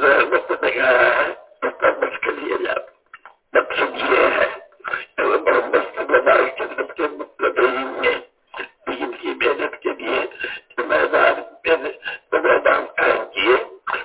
مقصد لگایا ہے مستقبل کے لیے مقصد یہ ہے مستقبل کے متبعین نے دین کی محنت کے لیے میدان قائم کیے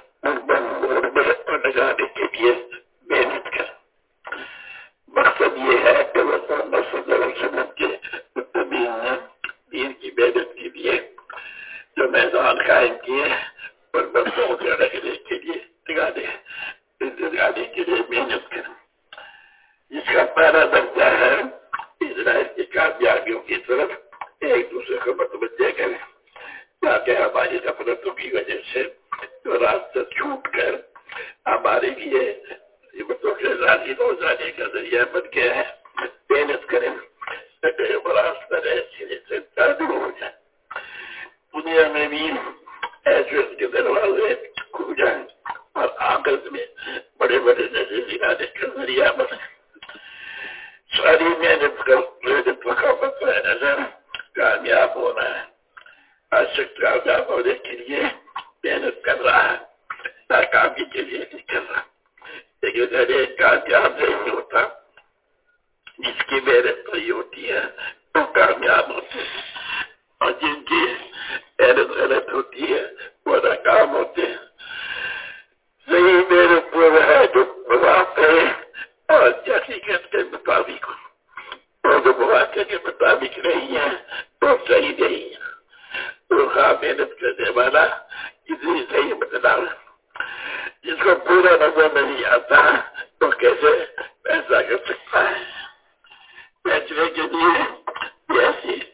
لگانے کے لیے محنت کر. مقصد یہ ہے کہ محمد صلی اللہ علیہ وسلم کے متبعین نے دین کی محنت کے لیے جو میدان قائم کیے اور بندوں کو رکھنے کے لیے لگانے کے لیے محنت کریں. جس کا پہلا درجہ ہے اسرائیل کی کامیابیوں کی طرف ایک دوسرے کو متوجہ کریں تاکہ ہماری نفرتوں کی وجہ سے جو راستہ چھوٹ کر ہمارے لیے مصیبتوں کے راضی ہو جانے کا ذریعہ بن گیا ہے. محنت کریں راستہ سینے سے دور ہو جائے. دنیا میں بھی ایسے کے دروازے کھل جائیں اور آخرت میں بڑے بڑے نظر لانے کا ذریعہ بنے. ساری محنت وقافت ہے نظر کامیاب ہونا ہے. آج شخص کامیاب ہونے کے لیے محنت کر رہا ہے ناکامی کے لیے نہیں کر رہا. لیکن ارے کامیاب نہیں ہوتا جس کی محنت نہیں ہوتی ہے وہ کامیاب ہوتے ہیں اور جن کی محنت غلط ہوتی ہے وہ ناکام ہوتے ہیں. صحیح محنت وہ ہے جو مواقع اور حقیقت کے مطابق اور جو مواقع کے مطابق نہیں ہے وہ صحیح نہیں ہے. تو خواہ محنت کرنے والا کسی صحیح مطلب جس کو پورا نظر نہیں آتا تو کیسے پیسہ کر سکتا ہے. بیچنے کے لیے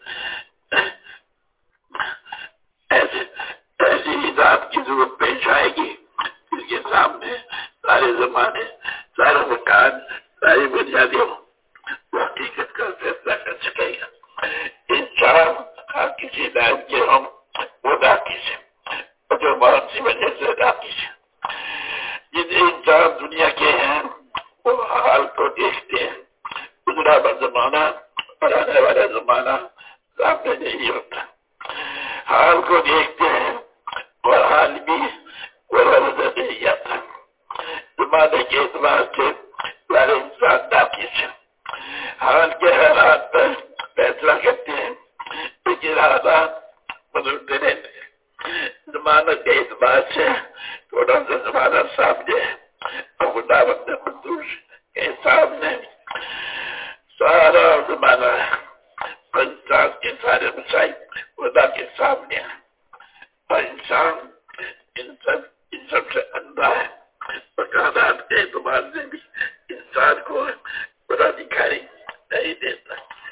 ایسی ذات کی ضرورت پیش آئے گی جس کے سامنے سارے زمانے سارا مکان ساری بنیادیں وہ حقیقت کا فیصلہ کر سکے گا. انسان کسی لائن کے ہم وہ ناقص ہے اور جو بہت سی وجہ سے ناقص ہے. جتنے انسان دنیا کے ہیں وہ حال کو دیکھتے ہیں. گزرا ہوا زمانہ اور آنے والا زمانہ سامنے نہیں ہوتا. حال کو دیکھتے ہیں اور حال بھی وہ نظر نہیں آتا. زمانے کے اعتبار سے سارے انسان ناقص ہیں. حال کے حالات پر فیصلہ کرتے ہیں لیکن حالات بدلتے رہتے ہیں. زمانہ کے اعتبار سے تھوڑا سا زمانہ سامنے اور خداوند قدوس کے سامنے سارا زمانہ اور انسان کے سارے مسائل خدا کے سامنے ہیں اور انسان ان سب سے اندھا ہے. مکانات کے اعتبار سے بھی انسان کو خدا دکھائی نہیں دیتا.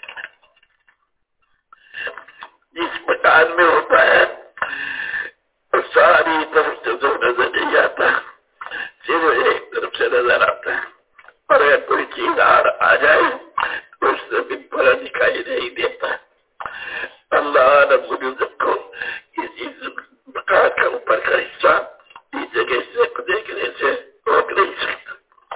جس مکان میں ہوتا ہے اور ساری طرف سے جو نظر نہیں آتا صرف ایک طرف سے نظر آتا ہے اور اگر کوئی چیز آ جائے تو اس سے بھی پورا دکھائی نہیں دیتا. اللہ رب العزت کو کسی مکان کا اوپر کا حصہ اس جگہ سے دیکھنے سے روک نہیں سکتا.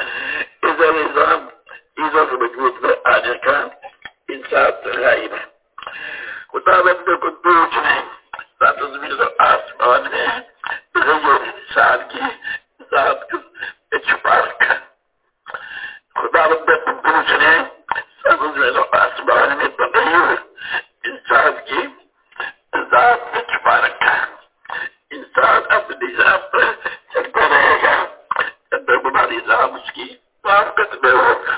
عزت وجود میں آنے کا انصاف غائب ہے. خداوند قدوس نے آسمان میں انسان کی ذات کو چھپا رکھا. خداوند قدوس نے آسمان میں تغیر انسان کی ذات میں چھپا رکھا. انسان اپنی ذات پر چلتا رہے گا جب بڑا نظام اس کی طاقت میں ہوگا.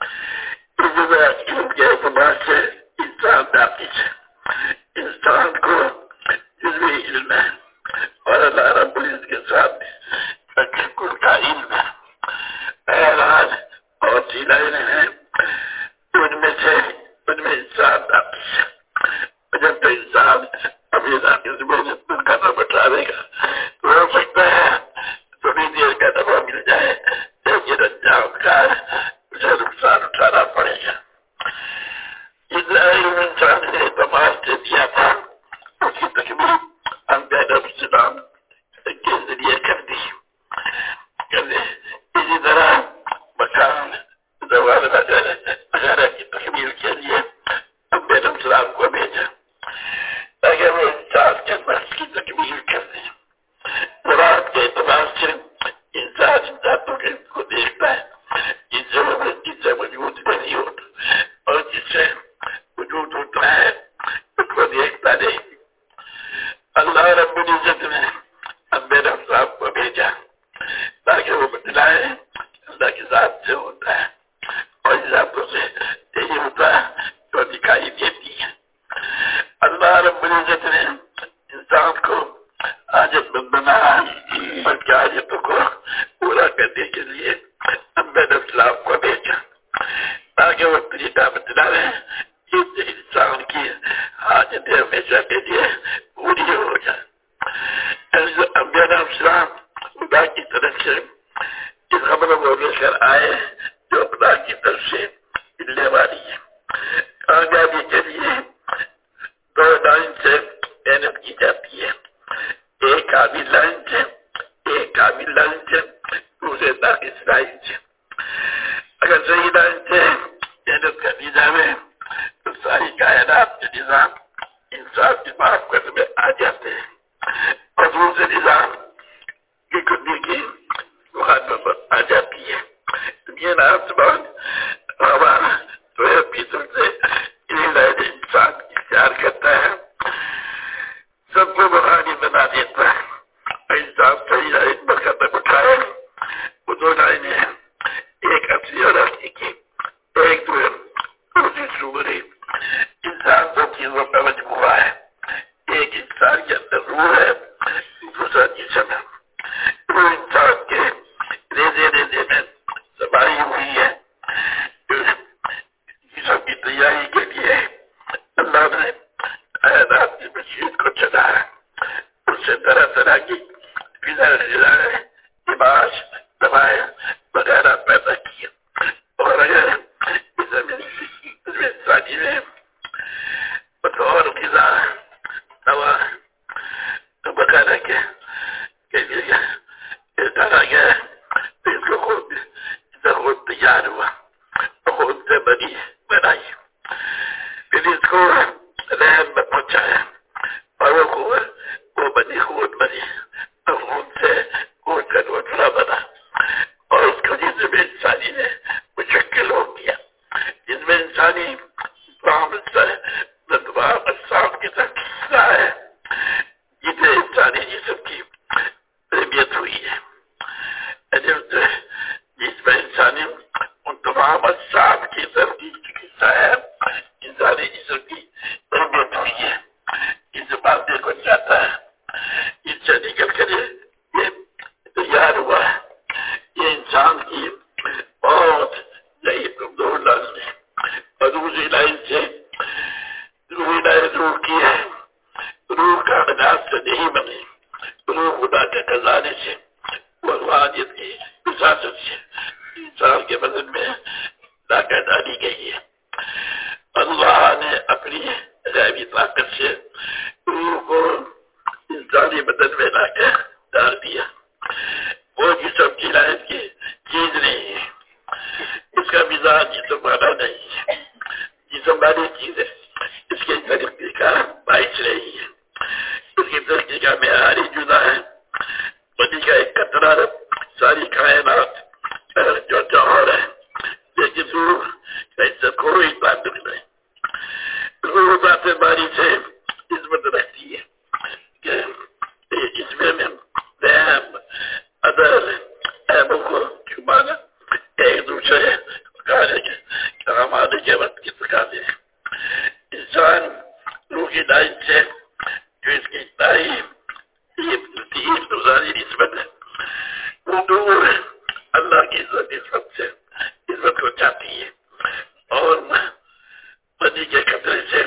علم کے اعتبار سے انسان ناقص ہے. انسان کو جزوی علم ہے اور اللہ رب العزت کے ساتھ کل کا علم ہے. اعراض اور سیلائن ہے ان میں انسان ناقص ہے. جب تو انسان اپنی ناقص محنت پر کرنا بٹھاوے گا تو ہو سکتا ہے تھوڑی دیر کا دفعہ مل جائے لیکن انجام کا اسے نقصان اٹھانا پڑے گا. اسرائیل انسان نے تمام سے دیا تھا اس کی تکمیل انبیاء علیہ السلام کے ذریعے کر دی. اسی طرح مکان زوال دلائے اللہ کی ذات سے ہوتا ہے اور ذاتوں سے یہی ہوتا ہے جو دکھائی دیتی ہے۔ اللہ رب العزت نے انسان کو حاجت مند بنایا اور کی حاجتوں کو پورا کرنے کے لیے انبیاء علیہ السلام کو بھیجا تاکہ وہ طریقہ بتلائے جس سے انسان کی حاجتیں ہمیشہ کے لیے پوری ہو جائے۔ انبیاء علیہ السلام خدا کی طرف سے اس خبر کو لے کر آئے جو خدا کی طرف سے ملنے والی ہے۔ کامیابی کے لیے دو لائن سے محنت کی جاتی ہے، ایک کامل لائن سے، ایک کامل لائن سے، دوسرے ناقص لائن سے۔ اگر صحیح لائن سے محنت کرنی جائے تو ساری کائنات کے نظام انسان کی معاف کرنے میں آ جاتے ہیں اور دوسرے نظام کی کرنے کی مخالفت آ جاتی ہے۔ یہ آسمان ہمارا تو پیتل سے یہ لائن انسان اختیار کرتا ہے، سب کو بخاری بنا دیتا ہے۔ انسان صحیح لائن پر قدم اٹھائے، وہ دو لائنیں ہیں، ایک اصلی اور حقیقی، ایک دوسری صورت۔ انسان دو چیزوں کا مجموعہ ہے، ایک انسان کے اندر روح ہے، دوسرا جسم ہے۔ وہ انسان کے ریزے میں سمائی ہوئی ہے۔ جسم کی تیاری کے لیے اللہ نے کائنات کی مشین کو چلایا، اس سے طرح طرح کی لباس دوائیں وغیرہ پیدا کیے، اور اگر انسانی میں بطور غذا دوا وغیرہ کے لیے ڈالا گیا تو اس کو خود تیار ہوا، خود سے بنائی، پھر اس کو رحم میں پہنچایا اور وہ بنی خود بنی، خود سے خود کا دوسرا بنا، اور اس کو جس میں انسانی نے مشکل ہو گیا، جس میں انسانی صاحب کی طرف ہے، جسے انسانی جسم کی تربیت ہوئی ہے، جس میں انسانی ان تمام صاحب کی طرف کی چکسا ہے، انسانی جسم کی تربیت ہوئی ہے، اس بات کو چاہتا ہے، اس سے نکل کر یہ تیار ہوا ہے۔ یہ انسان کی بہت نئی کمزور لائن ہے، اور دوسری لائن سے روح لائن روح کی ہے، روح کا آغاز سے نہیں بنے، روح خدا کے خزانے سے، وہ روحانیت کی وساطت سے انسان کے بدن میں لا کر ڈالی گئی ہے۔ اللہ نے اپنی غیبی طاقت سے روح کو انسانی بدن میں لا کر ڈال دیا۔ وہ جسم کی لائن کی چیز نہیں ہے، اس کا مزاج جسم والا نہیں ہے، جسم والی چیز ہے، اس کے ترقی کا باعث نہیں ہے، اس کی ترقی کا معیار ہی جدا ہے۔ پانی کا ایک قطرہ ساری کائنات جو جوہر ہے، لیکن روح اس سے کوئی تعلق نہیں۔ روح ذات باری سے عظمت رکھتی ہے کہ اس میں رحم ادر ایبوں کو چھپانا ایک دوسرے ہمارے کے وقت کی سکھاتے ہیں۔ انسان روح کی لائن سے جو اس کی تعریف گزاری نسبت ہے، وہ دور اللہ کی عزت کو چاہتی ہے، اور پانی کے خطرے سے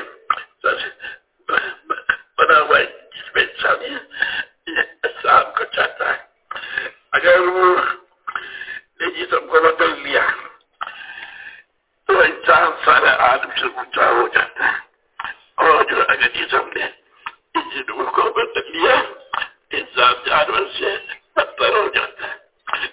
بنا ہوا ہے جس میں انسانی احسان کو چاہتا ہے۔ اگر وہ نے جسم کو بدل لیا تو انسان سارے عالم سے اونچا ہو جاتا ہے، اور جو اگر جسم نے اس روح کو بدل لیا انسان جانور سے بدتر ہو جاتا ہے،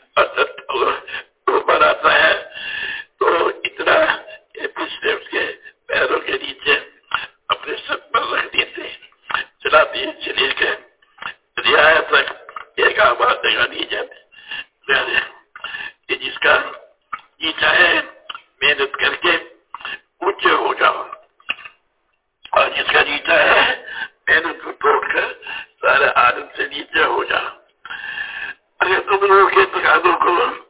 اور بناتا ہے تو اتنا کہ پچھلے اس کے پیروں کے نیچے اپنے سب پر رکھ دیتے، چلاتی چلی کے رعایت تک ایک آباد جگہ دی جاتی، کہ جس کا یہ چاہے محنت کر کے اونچے ہو جاؤ، اور جس کا جی چاہے محنت کو توڑ کر سارے عالم سے نیچے ہو جاؤ۔ اگر تم لوگوں کے تقاضوں کو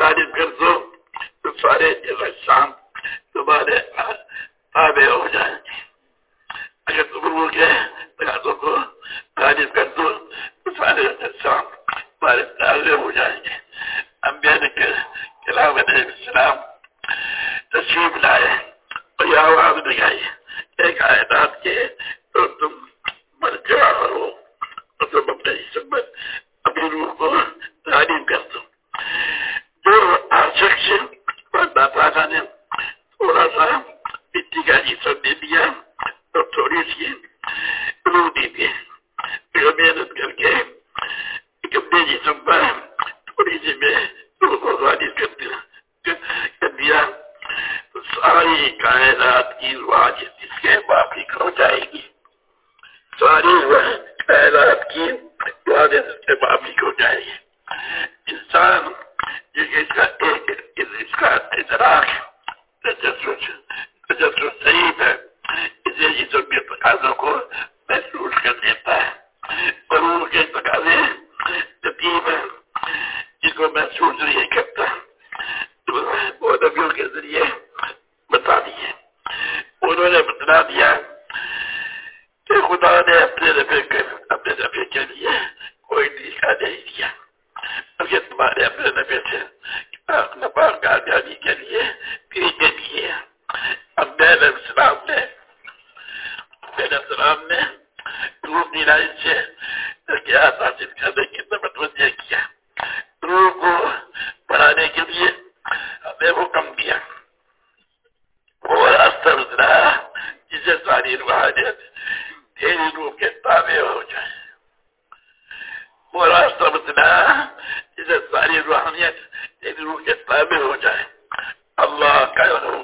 غالب کر دو تو سارے شام تمہارے تابع ہو جائیں گے. اگر تم روح کے تقاضوں کو غالب کر دو تو سارے شام تمہارے تابع ہو جائیں گے. انبیاء نے کلام علیہ السلام تشریف لائے اور یہ آواز لگائی ایک کائنات کے تو تم مرجع ہو اور تم اپنے عصمت اپنی روح کو غالب کر دو. جو ہر شخص اللہ تعالیٰ نے تھوڑا سا مٹی کا جسم دے دیا اور تھوڑی سی روح دی دی جو محنت کر کے اپنے جسم پر تھوڑی سی میں روح کو غالب کر دیا تو ساری کائنات کی روح جس کے باقی ہو جائے گی. ساری کائنات کی روح جس کے باقی ہو جائے گی. انسان اس کا ادراک تجسس صحیح ہے اسے جسم کے تقاضوں کو محسوس کر دیتا ہے اور روح کے تقاضے تقیب ہے جس کو محسوس نہیں کرتا. وہ نبیوں کے ذریعے بتا دیے. انہوں نے بتلا دیا کہ خدا نے اپنے نبی کے لیے کوئی طریقہ نہیں دیا بلکہ تمہارے اپنے نبی سے کامیابی کے لیے طریقے دیے. اب علیہ السلام نے روح نیلائی سے کیا حاصل کرنے کی متوجہ کیا. روح کو بڑھانے کے لیے ہمیں حکم دیا اور استغفر جسے ساری روحانیت تیری روح کے تابع ہو جائے. اور استغفر جسے ساری روحانیت تیری روح کے تابع ہو جائے. اللہ کا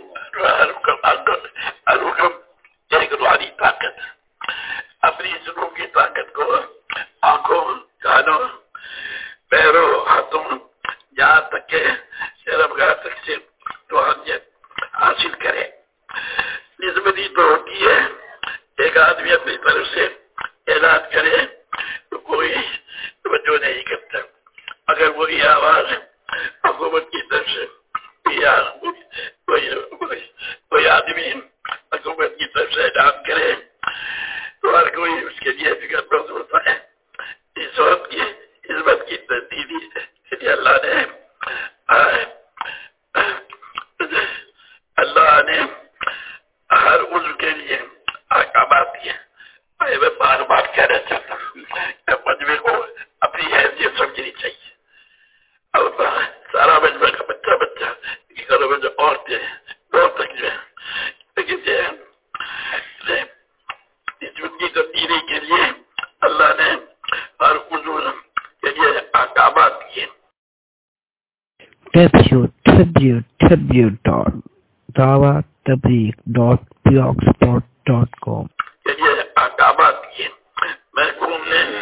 حکم ایک روحانی طاقت. اپنی اس روح کی طاقت کو آنکھوں کانوں پیروں ہاتھوں یہاں تک کہ شرمگاہ تک سے روحانیت حاصل کرے. نسبتی تو ہوتی ہے ایک آدمی اپنی طرف سے اعلان کرے تو کوئی توجہ نہیں کرتا. اگر وہی آواز حکومت کی طرف سے کوئی آدمی حکومت کی طرف سے اعلان کرے تو ہر کوئی اس کے لیے فکر مند ہوتا ہے. اس وقت کی عزت کی تبدیلی اللہ نے ہر عضو کے لیے احکامات دیے. میں بار بار کہنا چاہتا ہوں کہ مجمع کو اپنی حیثیت سمجھنی چاہیے. اب سارا مجمع کا بچہ گھروں میں جو عورتیں دور تک جو ہے لیکن کی تبدیلی کے لیے اللہ نے ہر عضو کے لیے احکامات دیے. www.dawattableek.blogspot.com کے لیے احکامات دیے. محکوم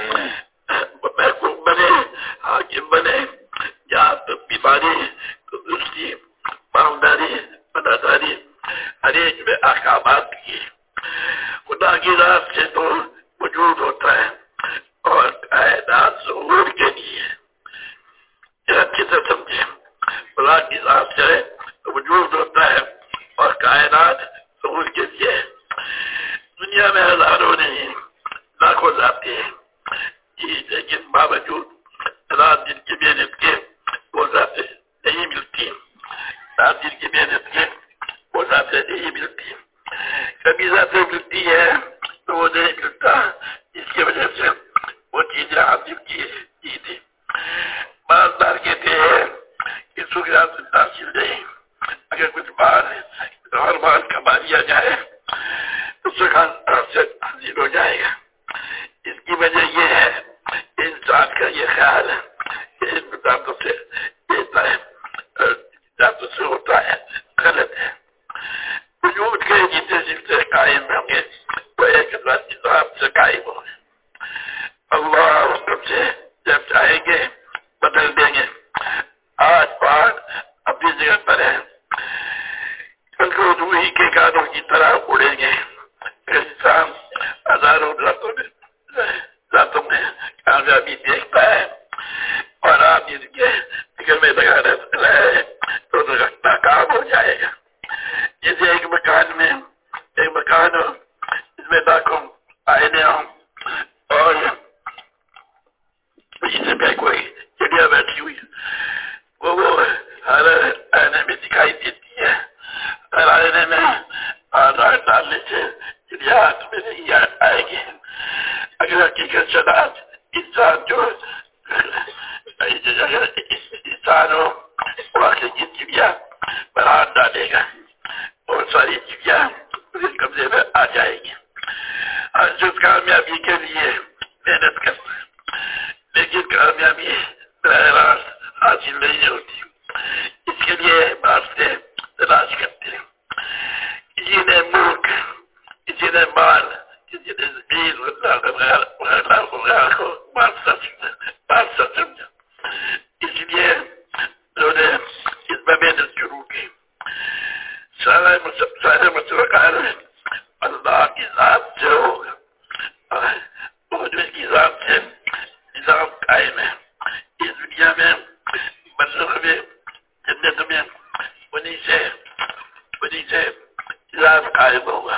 بنے حاکم بنے یا بیماری تندرستی پاؤداری پناہداری ہر ایک میں احکامات کیے. خدا کی ذات سے تو وجود ہوتا ہے اور کائنات ظہور کے لیے اچھی سے سمجھے. خدا کی ذات سے وجود ہوتا ہے اور کائنات ظہور کے لیے. دنیا میں ہزاروں نہیں لاکھوں ذاتیں ہیں لیکن باوجود رات دن کی محنت کے وہ ذاتیں نہیں ملتی. رات دن کی محنت کے وہ ذاتیں نہیں ملتی. کبھی ذاتیں ملتی ہے تو وہ نہیں ملتا جس کی وجہ سے وہ چیزیں حاصل کی تھی. مالدار کہتے ہیں کہ سکھیات حاصل نہیں. اگر کچھ مال اور مال کما لیا جائے تو سکھان حاصل ہو جائے گا. اس کی وجہ یہ ہے انسان کا یہ خیال ہے کہ ان ذاتوں سے دیتا ہے ذاتوں سے ہوتا ہے غلط ہے. وجود کے جتنے سلسلے قائم ہوں گے وہ ایک نظام سے قائم ہوں گے. اللہ حکم سے جب چاہیں گے بدل دیں گے. آج بات اپنی جگہ پر ہے کل کو روحی کے گانوں کی طرح اڑیں گے. انسان ہزاروں ذاتوں میں کامیابی دیکھتا ہے اور آپ ان کے اگر میں لگا رہے تو ناکام ہو جائے گا. جیسے ایک مکان ہو اس میں لاکھوں آئینے ہوں اور اس میں کوئی چڑیا بیٹھی ہوئی وہ ہر آئینے میں دکھائی دیتی ہے. ہر آئینے میں آدھار ڈالنے سے چڑیا ہاتھ میں نہیں آئے گی. اگر حقیقت شناس انسان جو انسان ہو واقعی کی چڑیا پر ہاتھ ڈالے گا اور ساری چڑیا اس قبضے میں آ جائے گی. جو کامیابی کے لیے محنت کرتا ہے لیکن کامیابی براہ راست حاصل نہیں ہوتی. اس کے لیے واسطے تلاش کرتے ہیں. کسی نے ملک، کسی نے مال، کسی نے زمین وغیرہ کو مال سمجھا. اس لیے انہوں نے اس میں محنت شروع کی. سارے مسئلہ کار اللہ کی ذات سے ہوگا اور جو کی ذات سے نظام قائم ہے. اس دنیا میں برزخ میں جنت میں انہیں سے نظام قائم ہوگا.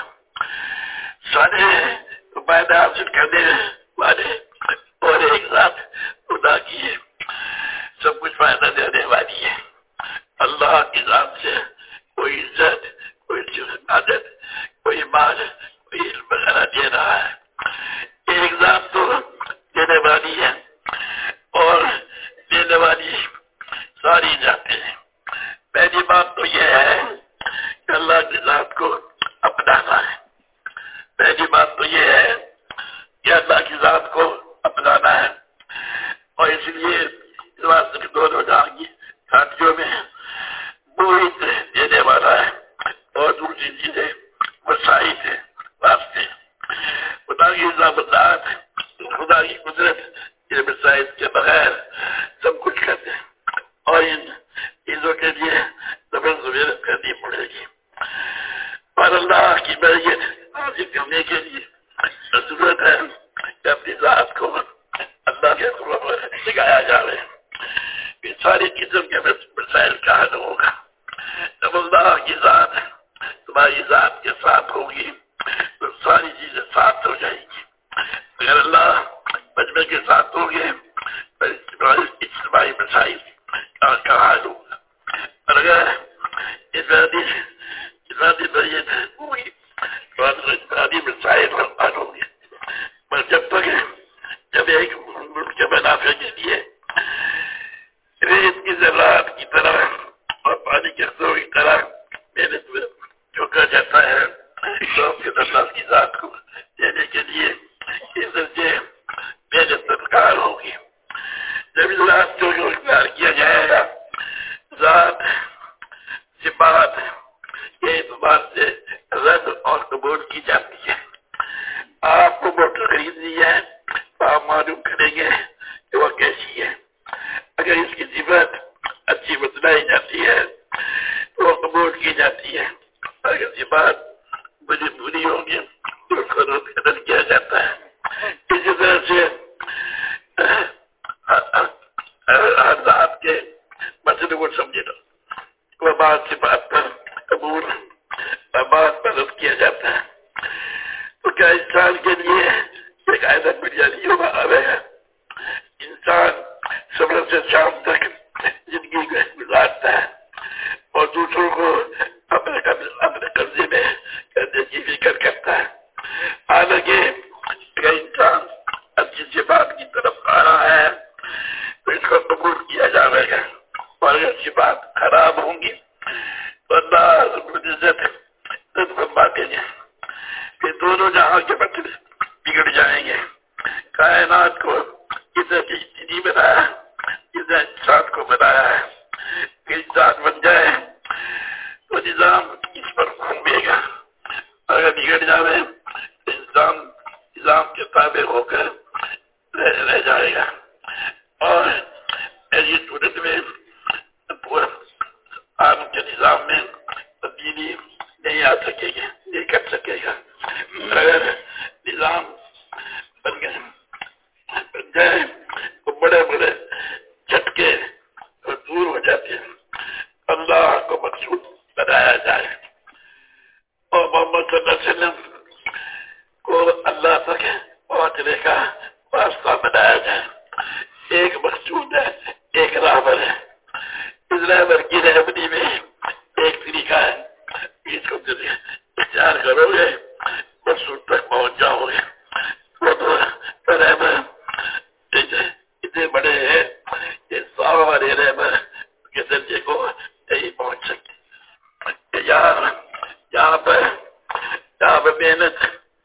سارے فائدہ حاصل کرنے والے اور ایک ذات خدا کی ہے، سب کچھ فائدہ دینے والی ہے. اللہ کی ذات سے کوئی عزت، کوئی عادت، کوئی مال، کوئی علم وغیرہ دے رہا ہے. ایک ذات تو دینے والی ہے اور دینے والی ساری ذاتیں ہیں. پہلی بات تو یہ ہے کہ اللہ کی ذات کو اپنانا ہے. پہلی بات تو یہ ہے کہ اللہ کی ذات کو اپنانا ہے اور اس لیے اس واسطے کے دونوں ساتھیوں میں محیط دینے والا ہے اور دوسری چیزیں وسائل ہے واسطے. خدا کی ذات، خدا کی قدرت یہ وسائل کے بغیر سب کچھ کرتے ہیں اور ان چیزوں کے لیے زبردست کرنی پڑے گی. اور اللہ کی برکت حاصل کرنے کے لیے ضرورت ہے کہ اپنی ذات کو اللہ کے سکھایا جائے. یہ ساری قسم کے مسائل کا حل ہوگا جب اللہ کی ذات تمہاری ذات کے ساتھ ہوگی تو ساری چیزیں ساتھ ہو جائیں گی. اگر اللہ مجمع کے ساتھ ہوگے تو اجتماعی مسائل کا حل ہوگا. اور اگر افرادی بریت ہوگی تو افرادی مسائل حل ہوں گے. پر جب ایک ملک کے منافع کے لیے ریت کی ذرات کی طرح اور پانی کے قطروں کی طرح محنت میں جھوکا جاتا ہے تو اللہ کی ذات کو دینے کے لیے اس درجے محنت درکار ہوگی. جب اس ذات کو جو اختیار کیا جائے گا ذات صفات یہ اعتبار سے رد اور قبول کی جاتی ہے. آپ کو موٹر خریدنی ہے تو آپ معلوم کریں گے کہ وہ کیسی ہے. اگر اس کی صفت اچھی بتلائی جاتی ہے تو وہ قبول کی جاتی ہے. اگر صفات بری ہوگی تو اس کو رد کیا جاتا ہے. اسی طرح سے ہر ذات کے مسئلے کو سمجھے تو وہ بات صفات پر قبول اور بات پر رد کیا جاتا ہے. تو کیا انسان کے لیے ایک آئندہ بریانی ہوگا آئے گا؟ انسان صبح سے شام تک زندگی کو گزارتا ہے اور دوسروں کو اپنے قبضے میں کرنے کی فکر کرتا ہے. حالانکہ اگر انسان اچھی صفات کی طرف آ رہا ہے تو اس کو قبول کیا جائے گا اور اگر صفات خراب ہوں گی تو اللہ رب العزت رد فرما دیں گے. کہ دونوں جہاں کے مسئلے بگڑ جائیں گے. کائنات کو کسی چیز بنایا، کسی انسان کو بنایا ہے کہ انسان بن جائے تو نظام اس پر گھومے گا. اگر بگڑ جائے تو انسان نظام کے تابع ہو کر رہ جائے گا اور ایسی صورت میں عالم کے نظام میں تبدیلی نہیں آ سکے گی، نہیں کر سکے گا. اگر نظام بن جائے تو بڑے بڑے جھٹکے اور دور رہبر کی رہبری میں ایک طریقہ ہے، اس کو اختیار کرو گے بس اس تک پہنچ جاؤ گے. وہ تو رہبر اتنے بڑے ہیں کہ 100 والے رہبر کے درجے کو نہیں پہنچ سکتے. یہاں پر محنت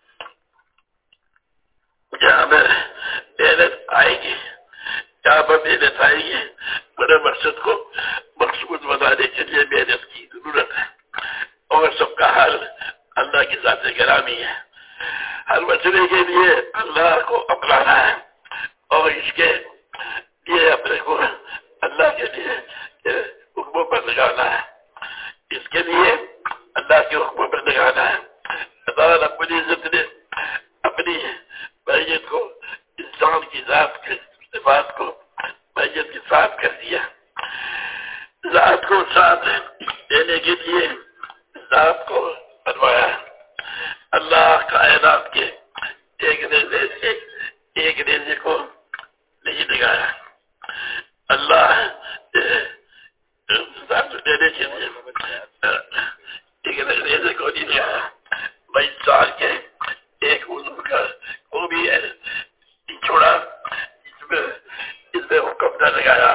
آئے گی، یہاں پر محنت آئے گی. بڑے مقصد کو مقصود بنانے کے لیے محنت کی ضرورت ہے، اور سب کا حل اللہ کی ذات گرامی ہے. ہر مسئلے کے لیے اللہ کو اپنانا ہے اور اس کے لیے اپنے کو اللہ کے لیے حکموں پر لگانا ہے، اس کے لیے اللہ کے حکموں پر لگانا ہے. اللہ رب العزت نے اپنی معیت کو انسان کی ذات کے صفات کو معیت کے ساتھ کر دیا. ذات کو ساتھ دینے کے لیے ذات کو بنوایا. اللہ کائنات کے ایک ریزے کو نہیں لگایا. اللہ ذات دینے کے لیے ایک ریزے کو نہیں لگایا. میں انسان کے ایک عضو کا وہ بھی چھوڑا اس میں حکم نہ لگایا.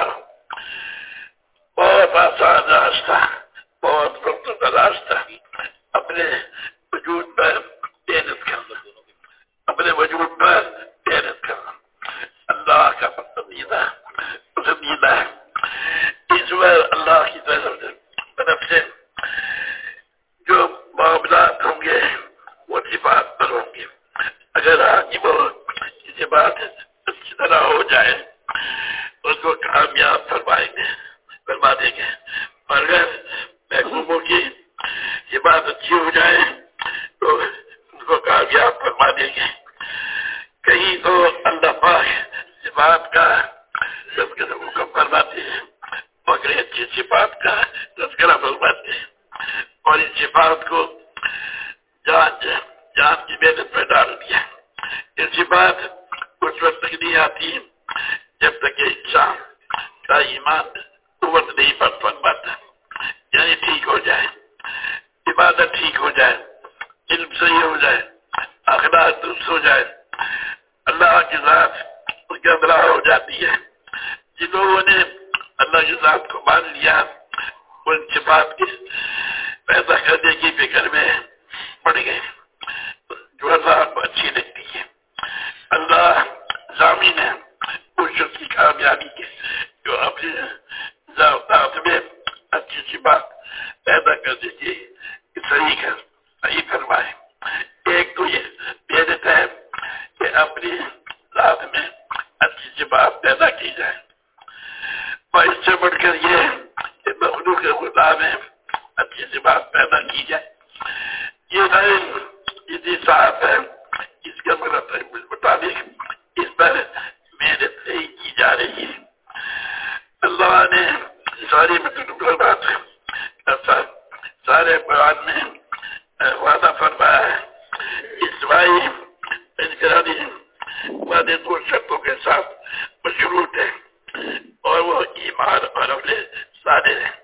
بہت آسان راستہ، بہت وقت راستہ اپنے وجود پر محنت کرنا، اپنے وجود پر محنت کرنا اللہ کا پسندیدہ ہے. اس بار اللہ کی طرف سے جو معاملات ہوں گے وہ صفات پر ہوں گے. اگر آج وہ کسی بات اچھی طرح ہو جائے اس کو کامیاب فرما دیں گے، اور اگر محبوبوں کی یہ بات اچھی ہو جائے تو ان کو کامیاب فرما دیں گے. کہیں تو اللہ پاک صفات کا تذکرہ فرماتے ہیں اور اچھی صفات کا تذکرہ فرماتے ہیں، اور اس صفات کو جان کی محنت میں ڈال دیا. یہ صفات اس وقت تک نہیں آتی جب تک کہ انسان کا ایمان قوت نہیں بن پاتا، یعنی ٹھیک ہو جائے، عبادت ٹھیک ہو جائے، علم صحیح ہو جائے، اخلاق درست ہو جائے، اللہ کی ذات اس کے اندر ہو جاتی ہے. جن لوگوں نے اللہ کی ذات کو مان لیا ان صفات کے پیدا کرنے کی فکر میں پڑ گئے جو اللہ کو اچھی لگتی ہے. اللہ ضامن ہے اس شخص کی کامیابی کے جو اپنے ذات میں اچھی سی بات پیدا کر دیجیے صحیح فرمائے. ایک تو یہ محنت ہے کہ اپنی ذات میں اچھی سی بات پیدا کی جائے، اور اس سے بڑھ کر یہ کہ مخلوق خدا میں اچھی سی بات پیدا کی جائے. یہ اتنی صاف ہے، اس کے مطابق اس پر محنت نہیں کی جا رہی ہے. اللہ نے ساری بات سارے قرآن میں وعدہ فرمایا ہے. اسماعیل انفرادی وعدے 2 شرطوں کے ساتھ مشروط ہے، اور وہ ایمان اور عمل صالح ہے.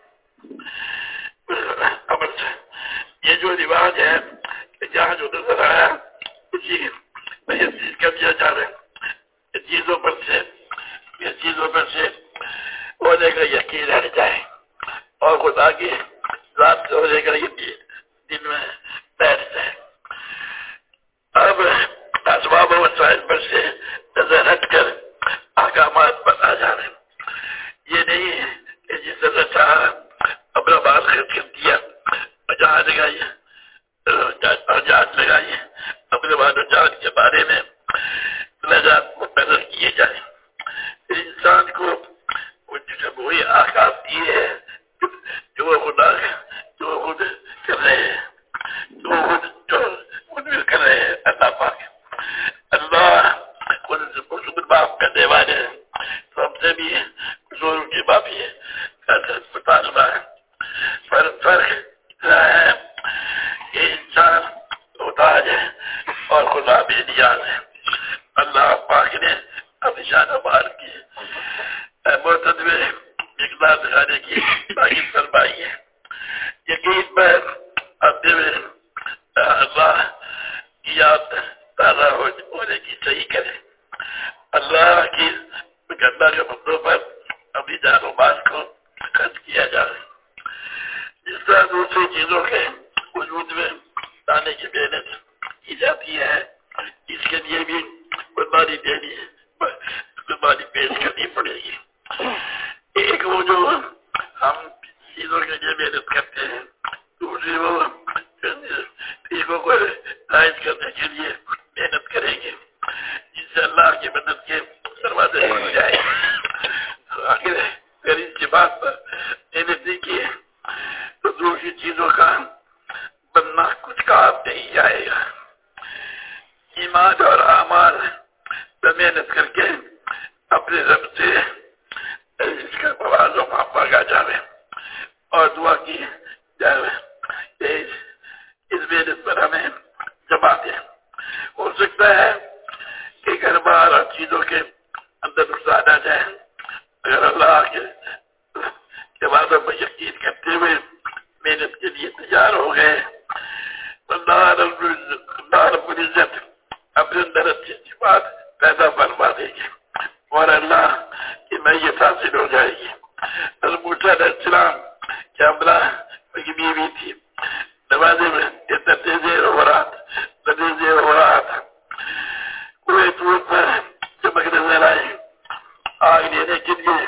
یہ جو رواج ہے کہ جہاں جو نظر آیا اسی میں یہ چیز کر دیا جا رہا ہے. یہ چیزوں پر سے ہونے کا یقین رہ جائے اور خدا کی ذات سے ہونے کا یقین دل میں بیٹھ جائے. اب اسباب و وسائل پر سے نظر ہٹ کر احکامات پر آ جا رہے ہیں. یہ نہیں ہے کہ جس طرح چاہا اپنا بات خرچ کر دیا اور جہاں لگائیے اپنے بات و جان کے بارے میں نجات مقرر کیے جائیں. پھر انسان کو وہی احکام دیے ہیں جو وہ خود کر رہے ہیں، خود کر رہے ہیں. اللہ پاک اللہ خود معاف کرنے والے ہیں، تو ہم سے بھی قصوروں کی معافی مطالبہ ہے. فرق اتنا ہے کہ انسان محتاج ہے اور خدا بے نیاز ہے. دکھانے کی تاکید فرمائی ہے. یقین پر آتے ہوئے اللہ کی یاد تازہ ہونے کی صحیح کرے. اللہ کی اللہ کے بندوں پر اپنی جان و مال کو خرچ کیا جائے. جس طرح دوسری چیزوں کے وجود میں لانے کی محنت کی جاتی ہے اس کے لیے بھی قربانی قربانی پیش کرنی پڑے گی. ایک وہ جو ہم چیزوں کے لیے محنت کرتے ہیں, دوسری وہ چیزوں کو رائج کرنے کے لیے محنت کریں گے جس سے اللہ کی مدد کے دروازے کھل جائے. آخر غریب کی بات پر محنت نہیں کی تو دوسری چیزوں کا بننا کچھ کام نہیں آئے گا. ایمان اور اعمال پر محنت کر کے اپنے رب سے اس کا بواز و معاف مانگا جاوے اور دعا کی جاوے اس محنت پر ہمیں جما دے. ہو سکتا ہے کہ گھر بار اور چیزوں کے اندر نقصان آ جائے. اگر اللہ کے وعدوں پر یقین کرتے ہوئے محنت کے لیے تیار ہو گئے تو اللہ رب العزت اپنے اندر اچھی اچھی بات پیدا فرما دے گی اور اللہ کی میت حاصل ہو جائے گی. حضرت موسیٰ علیہ السلام کے امرا کی بیوی تھی, دروازے میں اتنا تیزی ہو رہا تھا کوئی دور پر چمک نظر آئی. آگ لینے کے لیے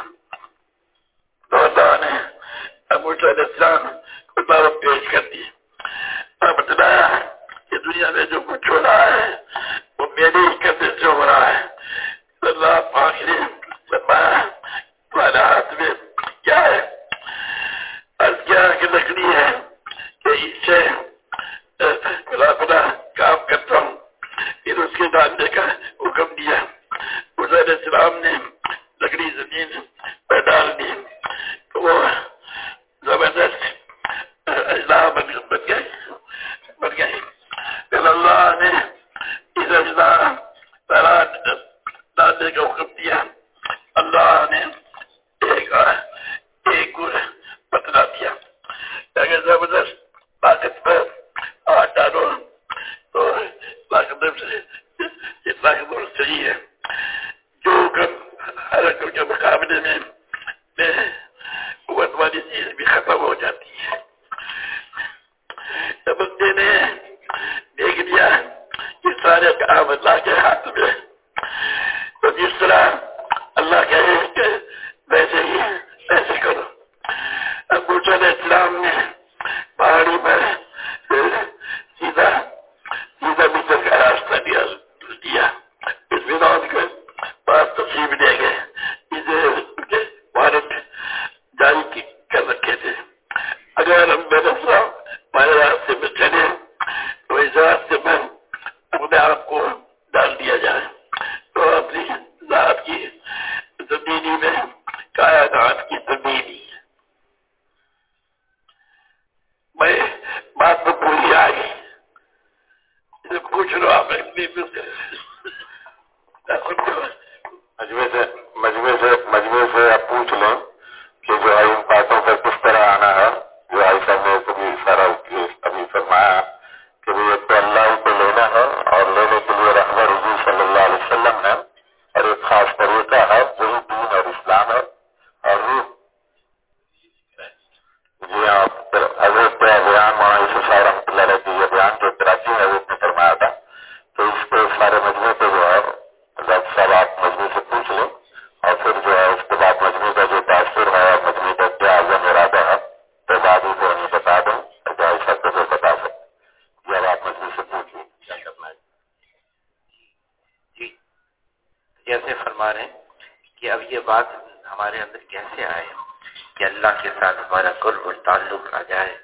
نے موسیٰ علیہ السلام کو دعوت پیش کر دی اور بتلایا کہ دنیا میں جو کچھ ہو رہا ہے وہ میرے ہی کرنے سے ہو رہا ہے. اللہ پاک نے فرمایا تمہارے ہاتھ میں کیا ہے؟ عرض کیا کہ لکڑی ہے کہ اس سے بلا کام کرتا ہوں. پھر اس کے ڈالنے کا حکم دیا. موسیٰ علیہ السلام نے لکڑی زمین پر ڈال دی تو وہ زبردست اجزاء بن گئی. پھر اللہ نے اس اجزاء ڈالنے کا حکم دیا. اللہ نے ایک پتلا دیا. اگر زبردست طاقت پر ہاتھ ڈالو تو طاقت صحیح ہے. جو ہر حکم کے مقابلے میں قوت والی چیز بھی ختم ہو جاتی ہے. بندے نے دیکھ لیا کہ سارے کام اللہ کے ہاتھ میں, تو جس طرح اللہ کہے کہ ویسے ہی ایسے کرو. اب موسیٰ علیہ السلام نے پہاڑی پر سیدھا مصر کا راستہ دیا. اس ونود کو بات تفصیل دے گئے اسے وارنٹ جاری کر رکھے تھے. اگر ہم ہمارے راستے میں چلے تو اس راستے پر اپنے آپ کو ڈال دیا جائے تو اپنی ذات کی تبدیلی میں کائنات کی تبدیلی. میں بات تو پوری آ گئی, پوچھ لو آپ مجموعے سے آپ پوچھ لیں کہ جو ہے ان باتوں پر کس طرح آنا ہے. جو عائشہ نے کبھی اشارہ ابھی فرمایا کہ ایک تو اللہ کو لینا ہے اور لینے کے لیے رحمت حضور صلی اللہ علیہ وسلم ہے اور ایک خاص طریقہ ہے وہی دین اور اسلام ہے. اور جی ہاں, حضرت بیان عائشہ صاحب رحمۃ اللہ علیہ کی یہ بیان جو کراچی میں حضرت نے فرمایا تھا, تو اس کے سارے مجموعے پہ جو ہے ڈاکٹر صاحب آپ مجموعے سے پوچھ لیں اور پھر جو ہے اس کے بعد مجموعے کا جو تاثر ہے اور مجموعے کا کیا عزم ارادہ ہے تو بعد ہی کو انہیں بتا دیں جو عائشہ کو جو بتا سکیں. یہ اب آپ مجموعے سے پوچھ لیں کیا کرنا ہے. جی جیسے فرما رہے ہیں کہ اب یہ بات ہمارے اندر کیسے آئے کہ اللہ کے ساتھ ہمارا قرب اور تعلق آ جائے